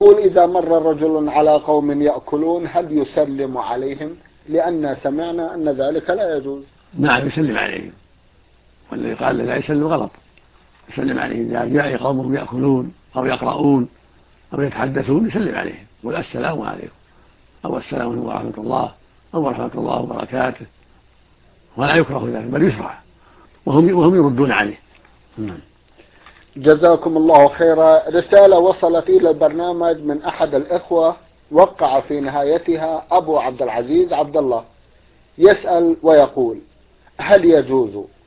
يقول إذا مر رجل على قوم يأكلون هل يسلم عليهم؟ لأن سمعنا أن ذلك لا يجوز. نعم يسلم عليهم، والذي قال لا يسلم غلط، يسلم عليهم إذا جاء قومهم يأكلون أو يقرؤون أو يتحدثون يسلم عليهم، قل السلام عليكم أو السلام عليكم ورحمة الله أو ورحمة الله وبركاته، ولا يكره ذلك بل يشرع، وهم يردون عليه. جزاكم الله خيرا. رسالة وصلت إلى البرنامج من أحد الإخوة وقع في نهايتها أبو عبد العزيز عبد الله، يسأل ويقول: هل يجوز